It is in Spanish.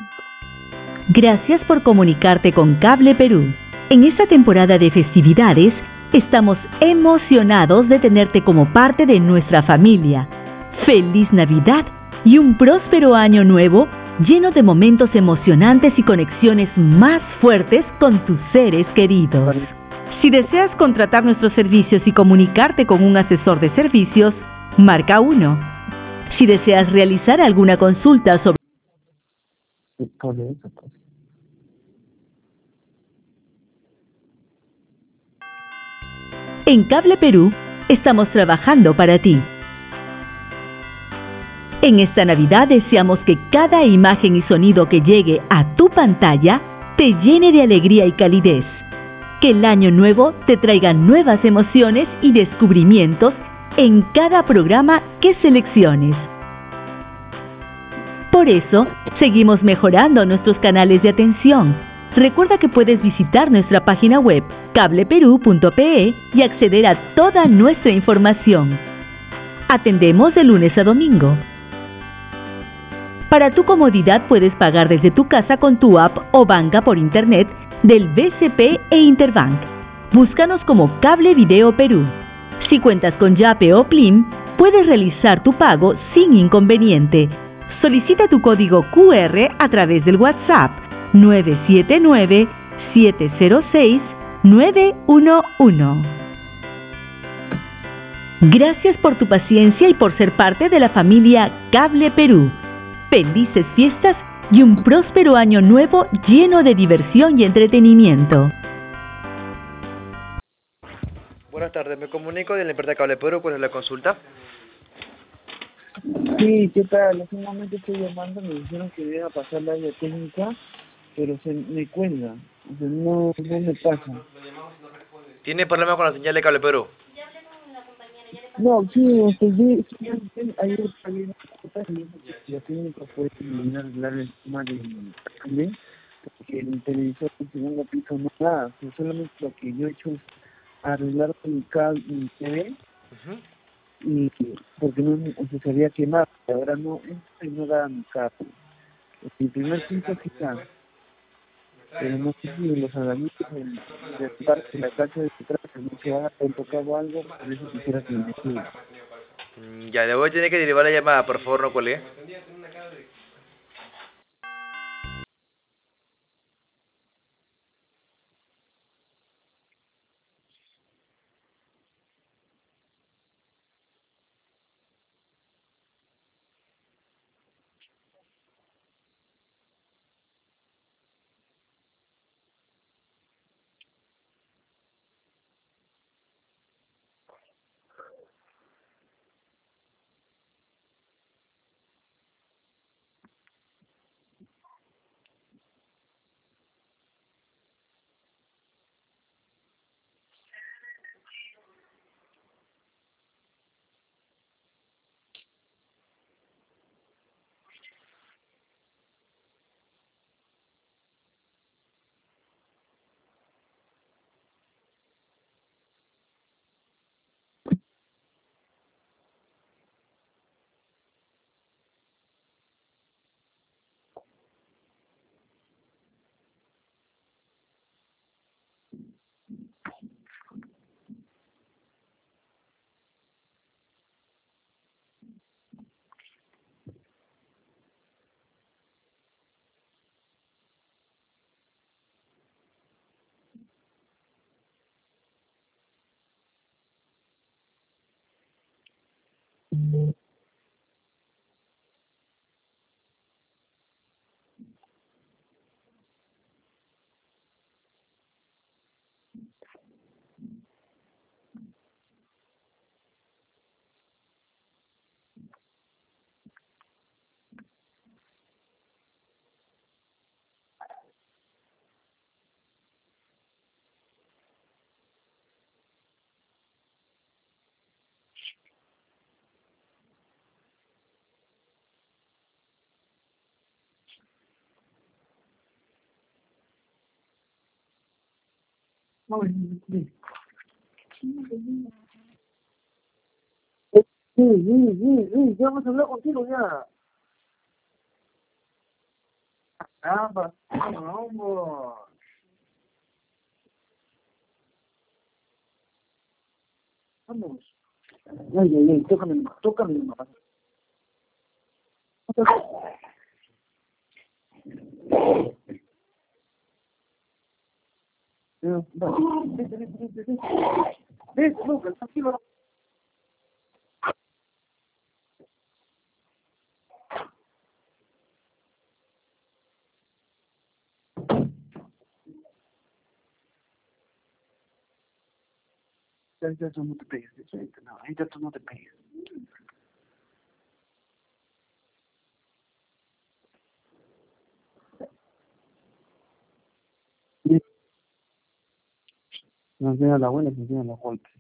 Gracias por comunicarte con Cable Perú. En esta temporada de festividades, estamos emocionados de tenerte como parte de nuestra familia. ¡Feliz Navidad y un próspero año nuevo lleno de momentos emocionantes y conexiones más fuertes con tus seres queridos! Si deseas contratar nuestros servicios y comunicarte con un asesor de servicios, marca 1. Si deseas realizar alguna consulta sobre... En Cable Perú, estamos trabajando para ti. En esta Navidad deseamos que cada imagen y sonido que llegue a tu pantalla te llene de alegría y calidez. Que el año nuevo te traiga nuevas emociones y descubrimientos en cada programa que selecciones. Por eso, seguimos mejorando nuestros canales de atención. Recuerda que puedes visitar nuestra página web cableperú.pe y acceder a toda nuestra información. Atendemos de lunes a domingo. Para tu comodidad puedes pagar desde tu casa con tu app o banca por internet del BCP e Interbank. Búscanos como Cable Video Perú. Si cuentas con Yape o Plim, puedes realizar tu pago sin inconveniente. Solicita tu código QR a través del WhatsApp 979-706-911. Gracias por tu paciencia y por ser parte de la familia Cable Perú. Felices fiestas y un próspero año nuevo lleno de diversión y entretenimiento. Buenas tardes, me comunico de la empresa Cable Perú. ¿Cuál es la consulta? Sí, ¿qué tal? Hace un momento estoy llamando, me dijeron que iba a pasar la área técnica, pero se me cuelga, o sea, no me pasa. ¿Tiene problema con la señal de Cable Perú? No, sí, ayer pagué una cuota y dijo que la técnica puede arreglar el tema del cable, porque el televisor en segundo piso no da, o sea, solamente lo que yo he hecho es arreglar mi cable, mi TV, y porque no, o sea, se había quemado, ahora no, no da mi cable. El primer piso sí está, pero no sé si los andamios del parque de la casa de detrás no se van a haber tocado algo, por eso quisiera que me investigue. Ya, le voy a tener que derivar la llamada, por favor, no cuelgue. Sí, ya vamos a hablar contigo ya. Ah, vamos. Vamos. Ay, ay, ay, tócame nomás. Ves, Lucas, tranquilo. Ya tú no te pegues, no, ahorita tú no te pegues. No enseña la abuela, que enseña los golpes.